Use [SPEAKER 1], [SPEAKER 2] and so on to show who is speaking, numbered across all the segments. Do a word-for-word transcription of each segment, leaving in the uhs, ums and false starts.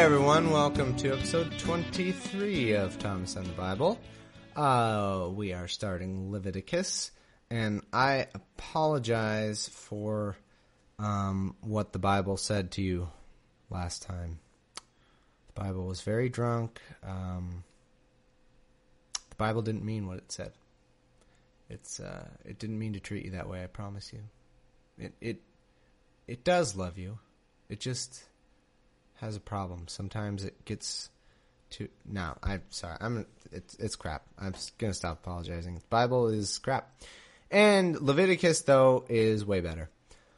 [SPEAKER 1] everyone, welcome to episode twenty-three of Thomas and the Bible. Uh, we are starting Leviticus, and I apologize for um, what the Bible said to you last time. The Bible was very drunk. Um, the Bible didn't mean what it said. It's uh, it didn't mean to treat you that way, I promise you. It it it does love you. It just has a problem. Sometimes it gets too... No, I'm sorry. I'm. It's it's crap. I'm gonna stop apologizing. The Bible is crap, and Leviticus though is way better.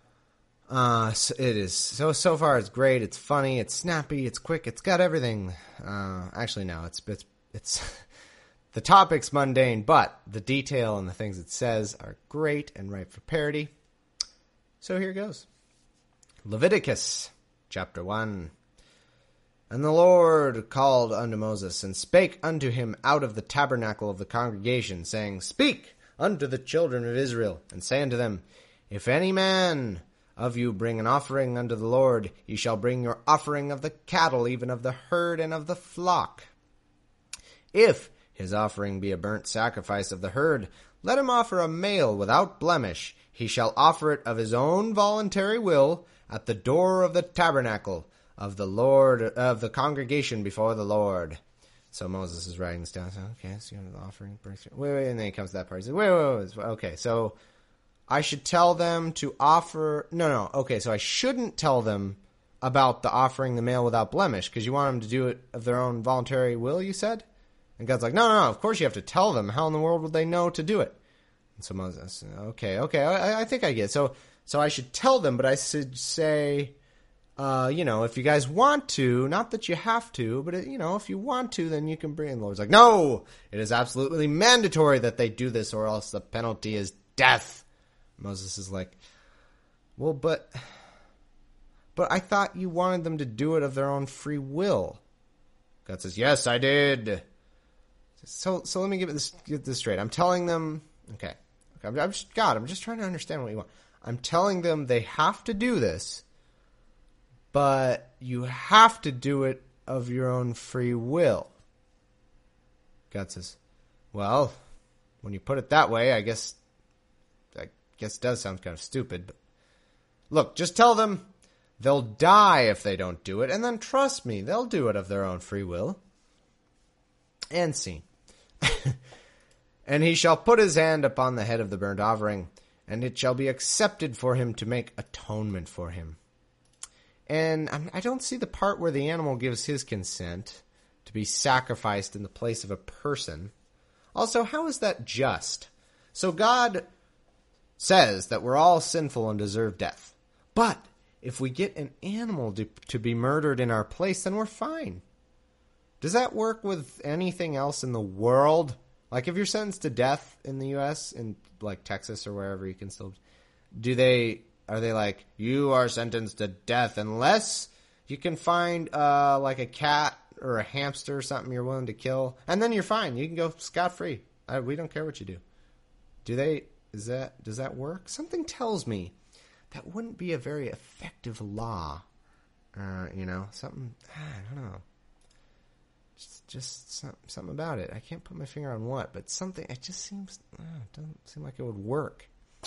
[SPEAKER 1] Uh, so it is so so far. It's great. It's funny. It's snappy. It's quick. It's got everything. Uh, actually, no. It's it's it's the topic's mundane, but the detail and the things it says are great and ripe for parody. So here goes. Leviticus, chapter one. And the Lord called unto Moses, and spake unto him out of the tabernacle of the congregation, saying, Speak unto the children of Israel, and say unto them, If any man of you bring an offering unto the Lord, ye shall bring your offering of the cattle, even of the herd and of the flock. If his offering be a burnt sacrifice of the herd, let him offer a male without blemish. He shall offer it of his own voluntary will at the door of the tabernacle of the Lord, of the congregation before the Lord. So Moses is writing this down. So, okay, so you have the offering. Wait, wait, and then he comes to that part. He says, wait, wait, wait, wait. Okay, so I should tell them to offer... No, no, okay, so I shouldn't tell them about the offering the male without blemish, because you want them to do it of their own voluntary will, you said? And God's like, no, no, no, of course you have to tell them. How in the world would they know to do it? And so Moses, okay, okay, I, I think I get it. So, so I should tell them, but I should say... Uh, you know, if you guys want to, not that you have to, but, it, you know, if you want to, then you can bring in. The Lord's like, no, it is absolutely mandatory that they do this or else the penalty is death. Moses is like, well, but, but I thought you wanted them to do it of their own free will. God says, yes, I did. So, so let me get this, get this straight. I'm telling them, okay, okay I'm, I'm just, God, I'm just trying to understand what you want. I'm telling them they have to do this, but you have to do it of your own free will. God says, well, when you put it that way, I guess, I guess it does sound kind of stupid. But look, just tell them they'll die if they don't do it, and then trust me, they'll do it of their own free will. And scene. And he shall put his hand upon the head of the burnt offering, and it shall be accepted for him to make atonement for him. And I don't see the part where the animal gives his consent to be sacrificed in the place of a person. Also, how is that just? So God says that we're all sinful and deserve death. But if we get an animal to, to be murdered in our place, then we're fine. Does that work with anything else in the world? Like if you're sentenced to death in the U S, in like Texas or wherever you can still... Do they... Are they like, you are sentenced to death unless you can find uh, like a cat or a hamster or something you're willing to kill, and then you're fine. You can go scot-free. I, we don't care what you do. Do they, is that, does that work? Something tells me that wouldn't be a very effective law. Uh, you know, something, I don't know. Just, just some, something about it. I can't put my finger on what, but something, it just seems, uh, it doesn't seem like it would work.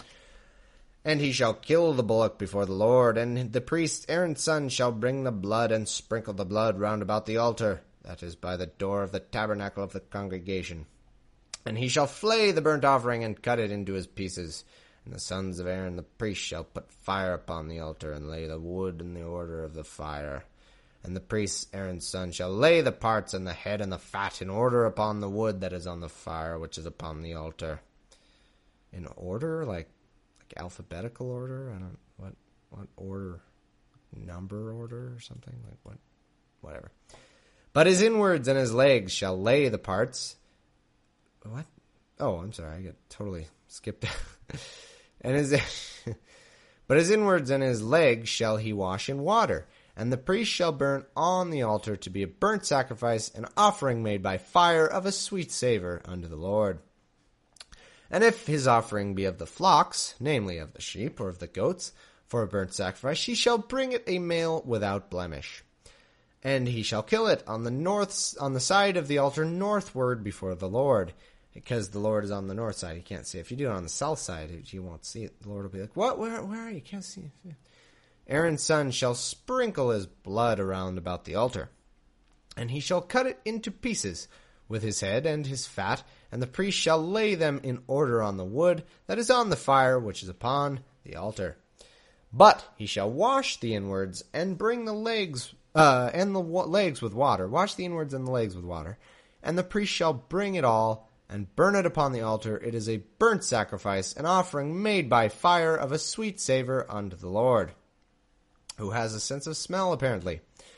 [SPEAKER 1] And he shall kill the bullock before the Lord, and the priest Aaron's son shall bring the blood and sprinkle the blood round about the altar, that is by the door of the tabernacle of the congregation. And he shall flay the burnt offering and cut it into his pieces. And the sons of Aaron the priest shall put fire upon the altar, and lay the wood in the order of the fire. And the priest Aaron's son shall lay the parts and the head and the fat in order upon the wood that is on the fire, which is upon the altar. In order? Like... alphabetical order? I don't what what order, number order or something, like what whatever. But his inwards and his legs shall lay the parts. What? Oh, I'm sorry, I get totally skipped. And his but his inwards and his legs shall he wash in water, and the priest shall burn on the altar to be a burnt sacrifice, an offering made by fire of a sweet savor unto the Lord. And if his offering be of the flocks, namely of the sheep or of the goats, for a burnt sacrifice, she shall bring it a male without blemish. And he shall kill it on the north, on the side of the altar northward before the Lord, because the Lord is on the north side. He can't see it. If you do it on the south side, you won't see it. The Lord will be like, "What? Where? Where are you? Can't see it." Aaron's son shall sprinkle his blood around about the altar, and he shall cut it into pieces with his head and his fat, and the priest shall lay them in order on the wood that is on the fire which is upon the altar. But he shall wash the inwards and bring the legs uh, and the wa- legs with water. Wash the inwards and the legs with water, and the priest shall bring it all and burn it upon the altar. It is a burnt sacrifice, an offering made by fire of a sweet savor unto the Lord, who has a sense of smell, apparently.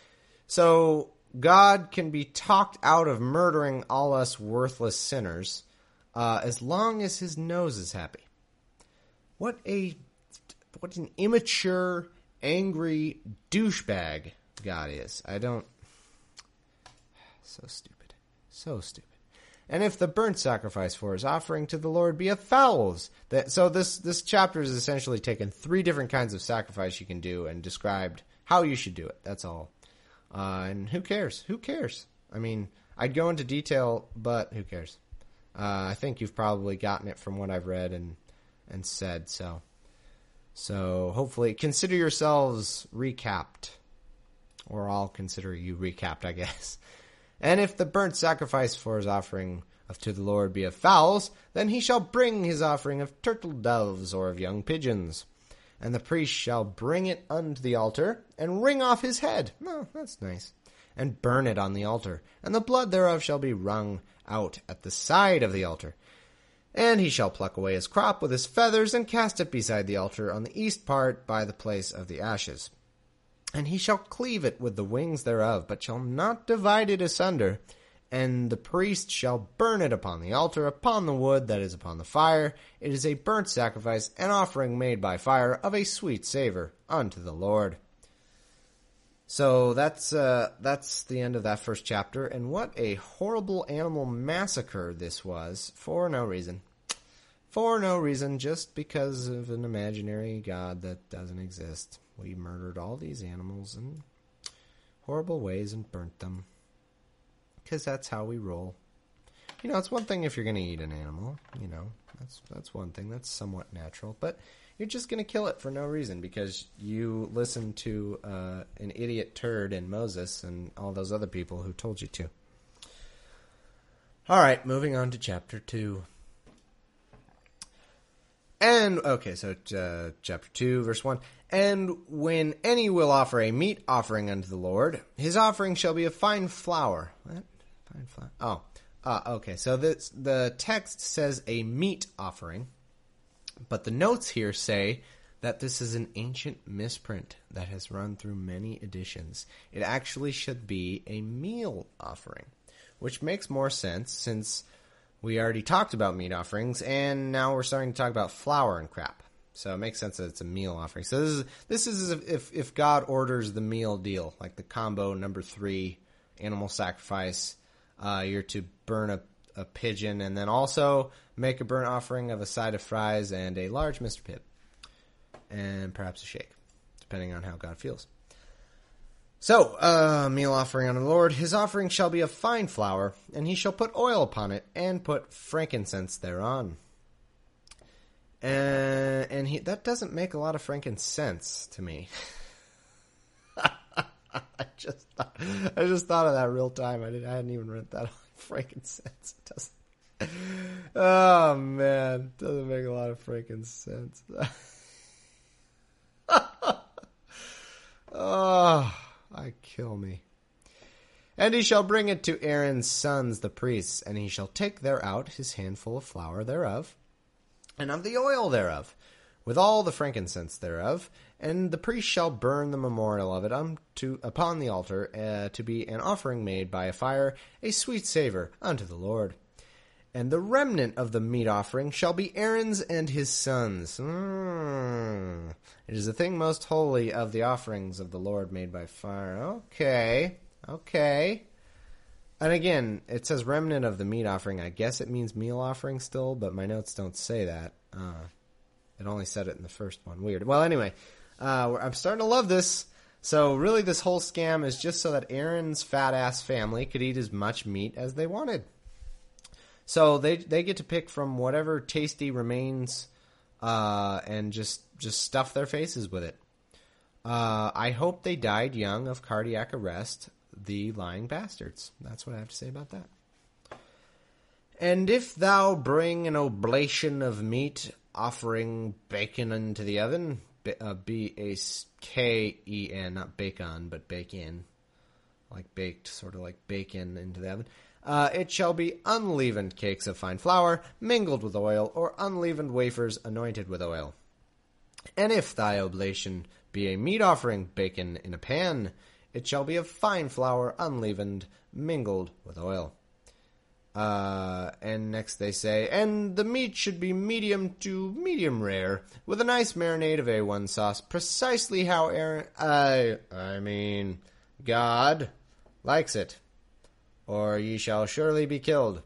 [SPEAKER 1] So God can be talked out of murdering all us worthless sinners uh, as long as his nose is happy. What a what an immature, angry douchebag God is. I don't... So stupid. So stupid. And if the burnt sacrifice for his offering to the Lord be of fowls. That, so this, this chapter is essentially taken three different kinds of sacrifice you can do and described how you should do it. That's all. Uh, and who cares? Who cares? I mean, I'd go into detail, but who cares? Uh, I think you've probably gotten it from what I've read and, and said, so... So hopefully consider yourselves recapped. Or I'll consider you recapped, I guess. And if the burnt sacrifice for his offering of to the Lord be of fowls, then he shall bring his offering of turtle doves or of young pigeons. And the priest shall bring it unto the altar, and wring off his head. Oh, that's nice. And burn it on the altar, and the blood thereof shall be wrung out at the side of the altar. And he shall pluck away his crop with his feathers, and cast it beside the altar on the east part by the place of the ashes. And he shall cleave it with the wings thereof, but shall not divide it asunder. And the priest shall burn it upon the altar, upon the wood that is upon the fire. It is a burnt sacrifice, an offering made by fire of a sweet savor unto the Lord. So that's uh, that's the end of that first chapter, and what a horrible animal massacre this was, for no reason. For no reason, just because of an imaginary God that doesn't exist. We murdered all these animals in horrible ways and burnt them, because that's how we roll. You know, it's one thing if you're going to eat an animal, you know, that's that's one thing, that's somewhat natural, but you're just going to kill it for no reason because you listened to uh, an idiot turd in Moses and all those other people who told you to. All right, moving on to chapter two. And, okay, so uh, chapter two, verse one. And when any will offer a meat offering unto the Lord, his offering shall be of fine flour. What? Fine flour? Oh, uh, okay, so this, the text says a meat offering. But the notes here say that this is an ancient misprint that has run through many editions. It actually should be a meal offering, which makes more sense since we already talked about meat offerings, and now we're starting to talk about flour and crap. So it makes sense that it's a meal offering. So this is this is if if God orders the meal deal, like the combo number three, animal sacrifice. Uh, you're to burn a a pigeon, and then also make a burnt offering of a side of fries and a large Mister Pibb. And perhaps a shake, depending on how God feels. So, uh, meal offering unto the Lord. His offering shall be of fine flour, and he shall put oil upon it, and put frankincense thereon. And, and he, that doesn't make a lot of frankincense to me. I just thought, I just thought of that real time. I didn't. I hadn't even read that. Frankincense. It doesn't. Oh man, doesn't make a lot of frankincense. Oh, I kill me. And he shall bring it to Aaron's sons the priests, and he shall take thereout his handful of flour thereof, and of the oil thereof, with all the frankincense thereof, and the priest shall burn the memorial of it unto upon the altar, uh, to be an offering made by a fire, a sweet savor unto the Lord. And the remnant of the meat offering shall be Aaron's and his sons. Mm. It is the thing most holy of the offerings of the Lord made by fire. Okay, okay. And again, it says remnant of the meat offering. I guess it means meal offering still, but my notes don't say that. Uh, it only said it in the first one. Weird. Well, anyway, uh, I'm starting to love this. So really this whole scam is just so that Aaron's fat-ass family could eat as much meat as they wanted. So they they get to pick from whatever tasty remains uh, and just, just stuff their faces with it. Uh, I hope they died young of cardiac arrest, the lying bastards. That's what I have to say about that. And if thou bring an oblation of meat, offering bacon into the oven, uh, B A K E N, not bacon, but bacon, like baked, sort of like bacon into the oven, uh, it shall be unleavened cakes of fine flour, mingled with oil, or unleavened wafers anointed with oil. And if thy oblation be a meat offering, bacon in a pan, it shall be of fine flour, unleavened, mingled with oil. Uh, and next they say, and the meat should be medium to medium rare, with a nice marinade of A one sauce, precisely how Aaron, I, I mean, God likes it, or ye shall surely be killed.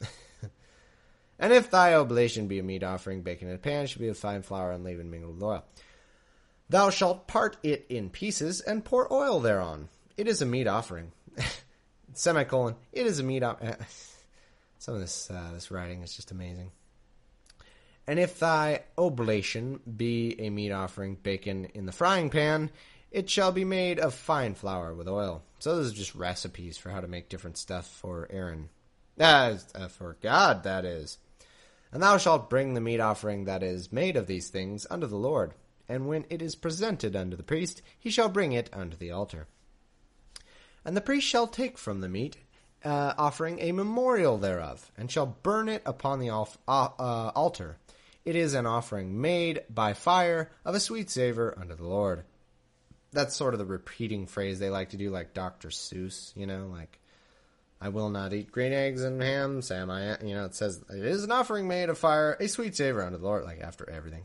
[SPEAKER 1] And if thy oblation be a meat offering, bacon in a pan, it should be of fine flour, unleavened, mingled with oil. Thou shalt part it in pieces, and pour oil thereon. It is a meat offering. Semicolon, it is a meat offering. Some of this uh, this writing is just amazing. And if thy oblation be a meat offering, bacon in the frying pan, it shall be made of fine flour with oil. So those are just recipes for how to make different stuff for Aaron. Uh, uh, for God, that is. And thou shalt bring the meat offering that is made of these things unto the Lord. And when it is presented unto the priest, he shall bring it unto the altar. And the priest shall take from the meat, Uh, offering a memorial thereof, and shall burn it upon the al- uh, uh, altar. It is an offering made by fire of a sweet savor unto the Lord. That's sort of the repeating phrase they like to do, like Doctor Seuss, you know, like, I will not eat green eggs and ham, Sam, I, you know, it says, it is an offering made of fire, a sweet savor unto the Lord, like after everything.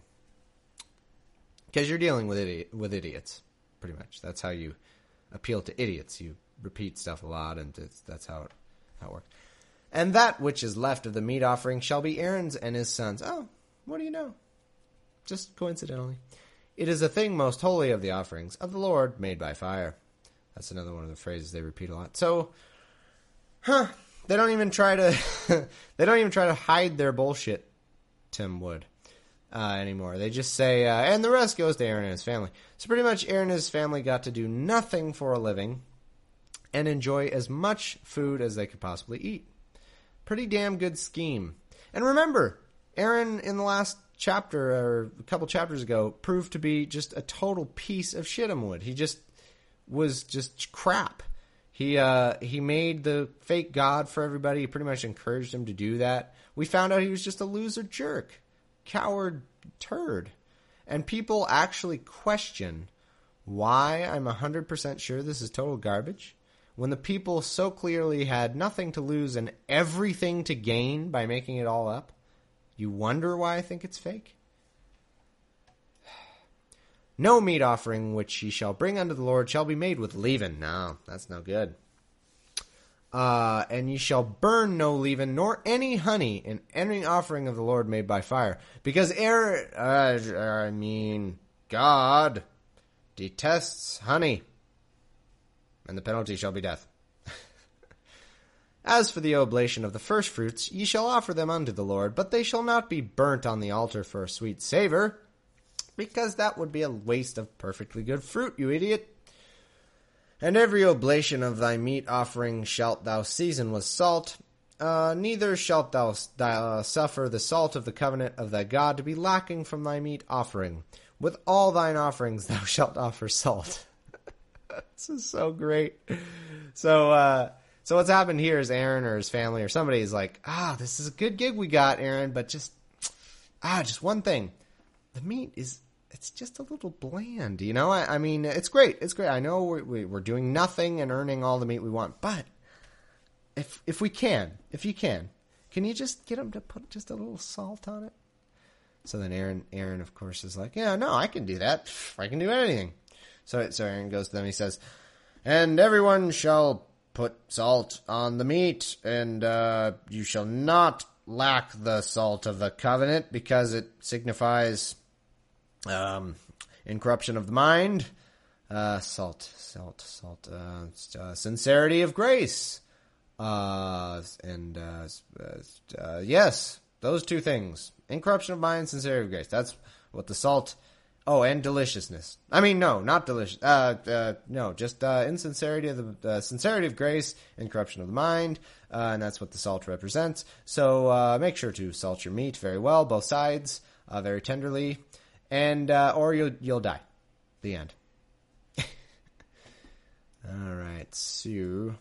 [SPEAKER 1] Because you're dealing with idi- with idiots, pretty much. That's how you appeal to idiots. You repeat stuff a lot, and it's, that's how it, how it works. And that which is left of the meat offering shall be Aaron's and his sons. Oh, what do you know? Just coincidentally. It is a thing most holy of the offerings of the Lord made by fire. That's another one of the phrases they repeat a lot. So, huh, they don't even try to, they don't even try to hide their bullshit, Tim Wood, uh, anymore. They just say, uh, and the rest goes to Aaron and his family. So pretty much Aaron and his family got to do nothing for a living and enjoy as much food as they could possibly eat. Pretty damn good scheme. And remember, Aaron in the last chapter, or a couple chapters ago, proved to be just a total piece of shitamwood. He just was just crap. He uh, he made the fake god for everybody. He pretty much encouraged him to do that. We found out he was just a loser jerk. Coward turd. And people actually question why I'm one hundred percent sure this is total garbage, when the people so clearly had nothing to lose and everything to gain by making it all up. You wonder why I think it's fake? No meat offering which ye shall bring unto the Lord shall be made with leaven. No, that's no good. Uh, and ye shall burn no leaven, nor any honey in any offering of the Lord made by fire. Because Aaron, uh, I mean, God detests honey. And the penalty shall be death. As for the oblation of the first fruits, ye shall offer them unto the Lord, but they shall not be burnt on the altar for a sweet savor, because that would be a waste of perfectly good fruit, you idiot. And every oblation of thy meat offering shalt thou season with salt, uh, neither shalt thou uh, suffer the salt of the covenant of thy God to be lacking from thy meat offering. With all thine offerings thou shalt offer salt. This is so great. So, uh, so what's happened here is Aaron or his family or somebody is like, ah, this is a good gig we got, Aaron, but just, ah, just one thing. The meat is, it's just a little bland, you know? I, I mean, it's great. It's great. I know we're, we, we're doing nothing and earning all the meat we want, but if, if we can, if you can, can you just get them to put just a little salt on it? So then Aaron, Aaron, of course, is like, yeah, no, I can do that. I can do anything. So, so Aaron goes to them, he says, and everyone shall put salt on the meat, and uh, you shall not lack the salt of the covenant, because it signifies um, incorruption of the mind, Uh, salt, salt, salt. Uh, uh, sincerity of grace. Uh, and, uh, uh, uh, yes, those two things. Incorruption of mind, sincerity of grace. That's what the salt... Oh, and deliciousness. I mean, no, not delicious. Uh, uh, no, just uh, insincerity of the uh, sincerity of grace, incorruption of the mind, uh, and that's what the salt represents. So uh, make sure to salt your meat very well, both sides, uh, very tenderly, and uh, or you'll you'll die. The end. All right, so.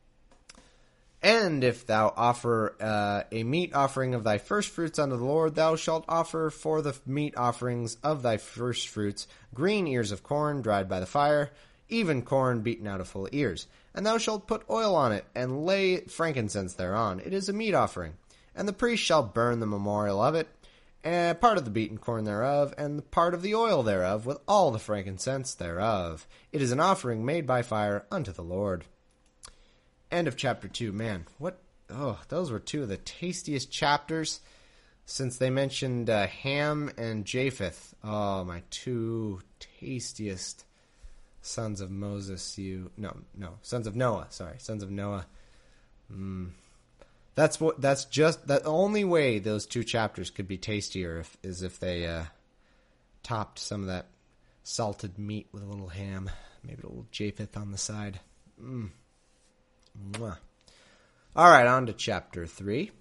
[SPEAKER 1] And if thou offer uh, a meat offering of thy first fruits unto the Lord, thou shalt offer for the meat offerings of thy first fruits green ears of corn dried by the fire, even corn beaten out of full ears. And thou shalt put oil on it, and lay frankincense thereon. It is a meat offering. And the priest shall burn the memorial of it, and part of the beaten corn thereof, and part of the oil thereof, with all the frankincense thereof. It is an offering made by fire unto the Lord. End of chapter two. Man, what? Oh, those were two of the tastiest chapters since they mentioned uh, Ham and Japheth. Oh, my two tastiest sons of Moses. You no, no, sons of Noah. Sorry, sons of Noah. Mm. That's what. That's just the only way those two chapters could be tastier if, is if they uh, topped some of that salted meat with a little ham, maybe a little Japheth on the side. Mm. Mwah. All right, on to chapter three.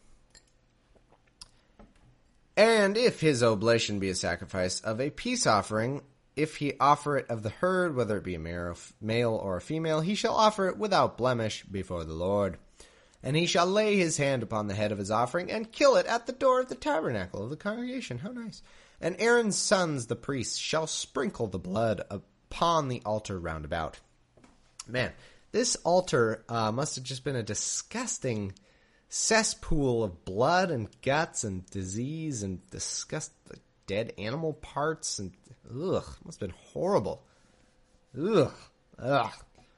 [SPEAKER 1] And if his oblation be a sacrifice of a peace offering, if he offer it of the herd, whether it be a male or a female, he shall offer it without blemish before the Lord. And he shall lay his hand upon the head of his offering, and kill it at the door of the tabernacle of the congregation. How nice. And Aaron's sons, the priests, shall sprinkle the blood upon the altar round about. Man, this altar uh, must have just been a disgusting cesspool of blood and guts and disease and disgust dead animal parts and ugh, must have been horrible. Ugh, ugh.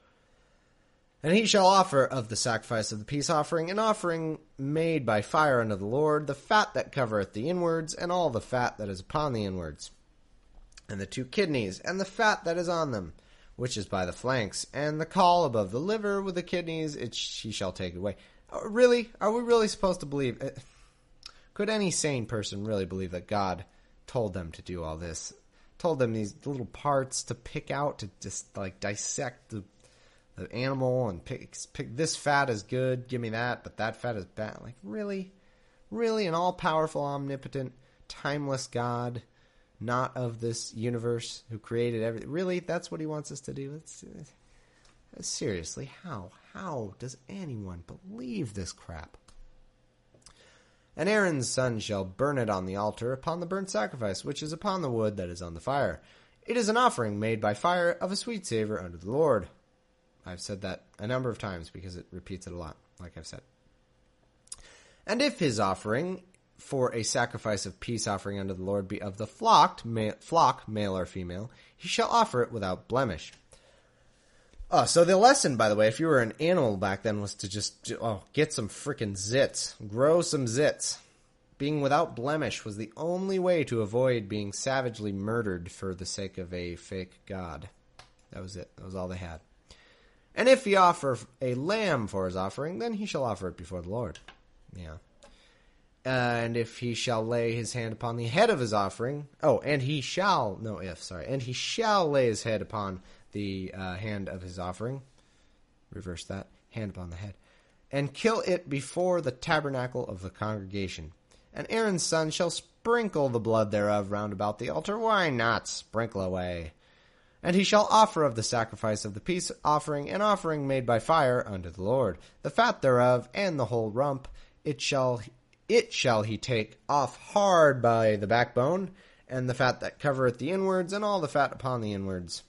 [SPEAKER 1] And he shall offer of the sacrifice of the peace offering an offering made by fire unto the Lord, the fat that covereth the inwards, and all the fat that is upon the inwards, and the two kidneys, and the fat that is on them, which is by the flanks, and the caul above the liver with the kidneys, it sh- he shall take it away. Uh, really? Are we really supposed to believe? Uh, could any sane person really believe that God told them to do all this? Told them these little parts to pick out, to just like dissect the, the animal and pick, pick this fat is good, give me that, but that fat is bad. Like, really? Really? An all-powerful, omnipotent, timeless God, not of this universe, who created everything. Really? That's what he wants us to do? Let's, uh, seriously, how? How does anyone believe this crap? And Aaron's son shall burn it on the altar upon the burnt sacrifice, which is upon the wood that is on the fire. It is an offering made by fire of a sweet savor unto the Lord. I've said that a number of times because it repeats it a lot, like I've said. And if his offering for a sacrifice of peace offering unto the Lord be of the flocked, ma- flock, male or female, he shall offer it without blemish. Oh, so the lesson, by the way, if you were an animal back then, was to just oh get some frickin' zits. Grow some zits. Being without blemish was the only way to avoid being savagely murdered for the sake of a fake god. That was it. That was all they had. And if he offer a lamb for his offering, then he shall offer it before the Lord. Yeah. Uh, and if he shall lay his hand upon the head of his offering, oh, and he shall, no if, sorry, and he shall lay his head upon the uh, hand of his offering, reverse that, hand upon the head, and kill it before the tabernacle of the congregation. And Aaron's son shall sprinkle the blood thereof round about the altar. Why not sprinkle away? And he shall offer of the sacrifice of the peace offering an offering made by fire unto the Lord. The fat thereof and the whole rump, it shall it shall he take off hard by the backbone, and the fat that covereth the inwards, and all the fat upon the inwards.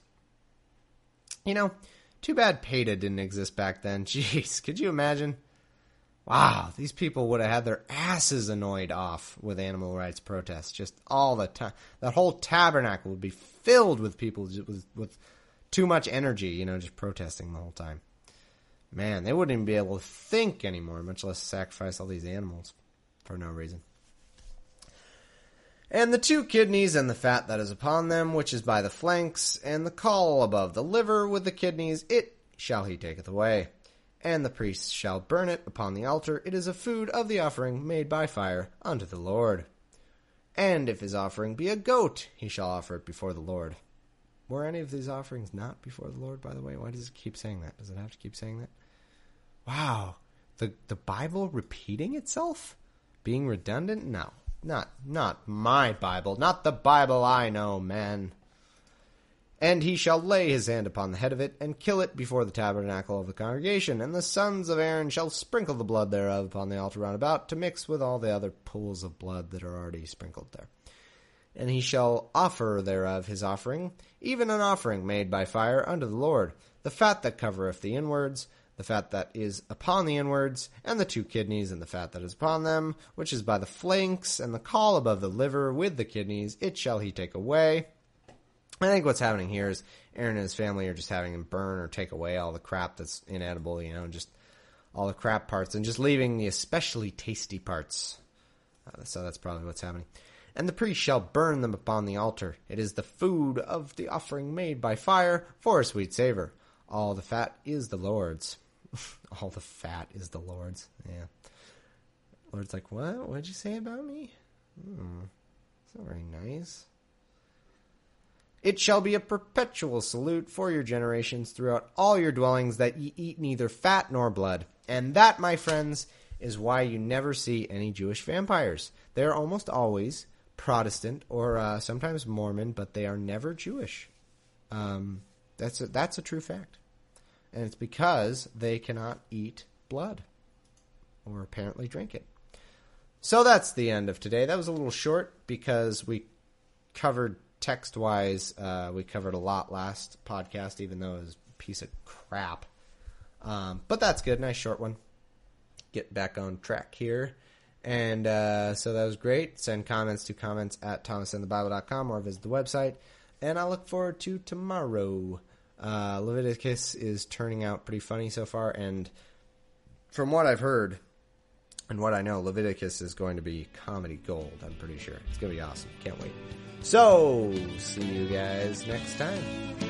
[SPEAKER 1] You know, too bad PETA didn't exist back then. Jeez, could you imagine? Wow, these people would have had their asses annoyed off with animal rights protests just all the time. That whole tabernacle would be filled with people with, with too much energy, you know, just protesting the whole time. Man, they wouldn't even be able to think anymore, much less sacrifice all these animals for no reason. And the two kidneys and the fat that is upon them, which is by the flanks, and the caul above the liver with the kidneys, it shall he taketh away. And the priest shall burn it upon the altar. It is a food of the offering made by fire unto the Lord. And if his offering be a goat, he shall offer it before the Lord. Were any of these offerings not before the Lord, by the way? Why does it keep saying that? Does it have to keep saying that? Wow. The the Bible repeating itself? Being redundant? No. Not not my Bible. Not the Bible I know, man. And he shall lay his hand upon the head of it, and kill it before the tabernacle of the congregation. And the sons of Aaron shall sprinkle the blood thereof upon the altar round about, to mix with all the other pools of blood that are already sprinkled there. And he shall offer thereof his offering, even an offering made by fire unto the Lord, the fat that covereth the inwards, the fat that is upon the inwards, and the two kidneys, and the fat that is upon them, which is by the flanks, and the caul above the liver with the kidneys, it shall he take away. I think what's happening here is Aaron and his family are just having him burn or take away all the crap that's inedible, you know, just all the crap parts, and just leaving the especially tasty parts. Uh, so that's probably what's happening. And the priest shall burn them upon the altar. It is the food of the offering made by fire for a sweet savor. All the fat is the Lord's. All the fat is the Lord's. Yeah. Lord's like, what? What did you say about me? Hmm. It's not very nice. It shall be a perpetual salute for your generations throughout all your dwellings, that ye eat neither fat nor blood. And that, my friends, is why you never see any Jewish vampires. They are almost always Protestant or uh, sometimes Mormon, but they are never Jewish. Um, that's a, that's a true fact. And it's because they cannot eat blood or apparently drink it. So that's the end of today. That was a little short because we covered text-wise, uh, we covered a lot last podcast, even though it was a piece of crap. Um, but that's good. Nice short one. Get back on track here. And uh, so that was great. Send comments to comments at thomas and the bible dot com or visit the website. And I look forward to tomorrow. Uh, Leviticus is turning out pretty funny so far. And from what I've heard and what I know, Leviticus is going to be comedy gold, I'm pretty sure. It's going to be awesome. Can't wait. So, see you guys next time.